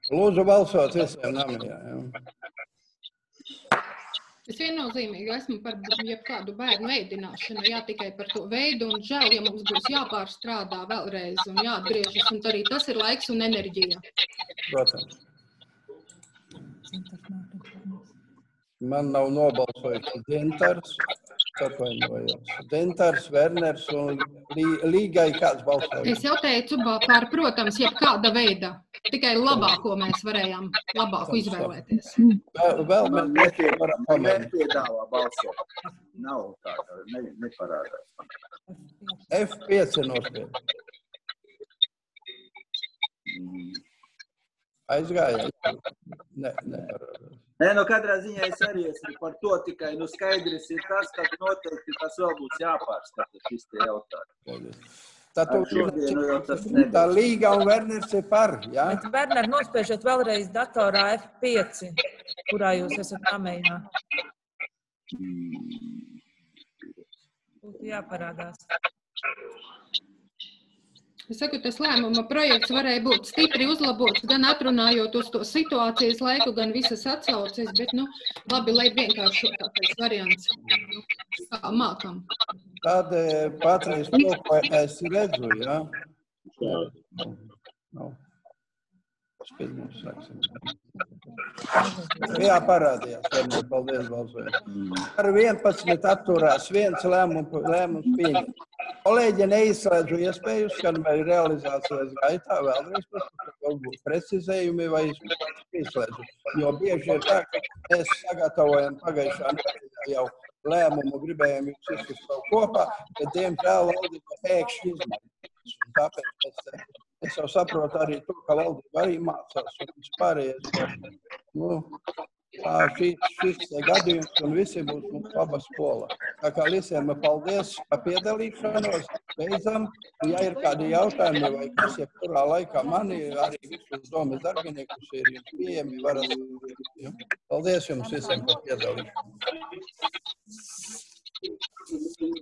Speaker 1: Lūdzu balsot visiem namajā.
Speaker 2: Es viennozīmīgi esmu par jebkādu bērnu ēdināšanu, jā, tikai par to veidu, un žēl, ja mums būs jāpārstrādā vēlreiz un jāatgriežas, un arī tas ir laiks un enerģija.
Speaker 1: Protams. Man nav nobalsojuši Dintars, atvainojos. Dintars, Werners un Līgai kāds balsoja.
Speaker 2: Es jau teicu par, protams, jebkāda veida. Tikai labāko mēs varējām labāku izvēlēties.
Speaker 1: Vēl, vēl mēs mēs varam pamēģināt.
Speaker 9: Nepiedāvā balsot. Nav tāda, ne, neparādās.
Speaker 1: F pieci nospied. Aizgāja. Ne, neparādās.
Speaker 9: Nē, no katrā ziņā es arī esmu par to, tikai nu skaidrs ir tas, ka noteikti tas vēl būs jāpārskata šis te jautājums.
Speaker 1: Tā Līga un Werners ir par, jā?
Speaker 7: Bet, Werner, nospiežat vēlreiz datorā F pieci, kurā jūs esat namējā. Būtu jāparādās.
Speaker 2: Es saku, tas lēmuma projekts varēja būt stipri uzlabots, gan atrunājot uz to situācijas laiku, gan visas atsauces, bet, nu, labi, lai vienkāršotākais variants, nu, kā mākam.
Speaker 1: Tad patreiz to, ko es redzu, jā? No. Jā, parādījās. Paldies, balsojot. Ar vienpadsmit atturās viens lēmums, lēmums pieņem. Kolēģi neizslēdzu iespēju skan vai realizācijas gaitā vēlreiz varbūt precizējumi vai izslēdzu. Jo bieži ir tā, ka mēs sagatavojam pagājušā nedēļā jau lēmumu, gribējām jūs visus savu kopā, bet diemžēl valdība pēkšņi izmainījās. Tāpēc es, es jau saprotu arī to, ka valdība arī mācās un vispārējais. Nu, šis, šis gadījums un visi būs mums laba skola. Tā kā visiem paldies par piedalīšanos, beidzam. Ja ir kādi jautājumi vai kas, jebkurā laikā mani, arī visus domas darbiniekus ir jums pieejami, varat. Paldies jums visiem par piedalīšanos.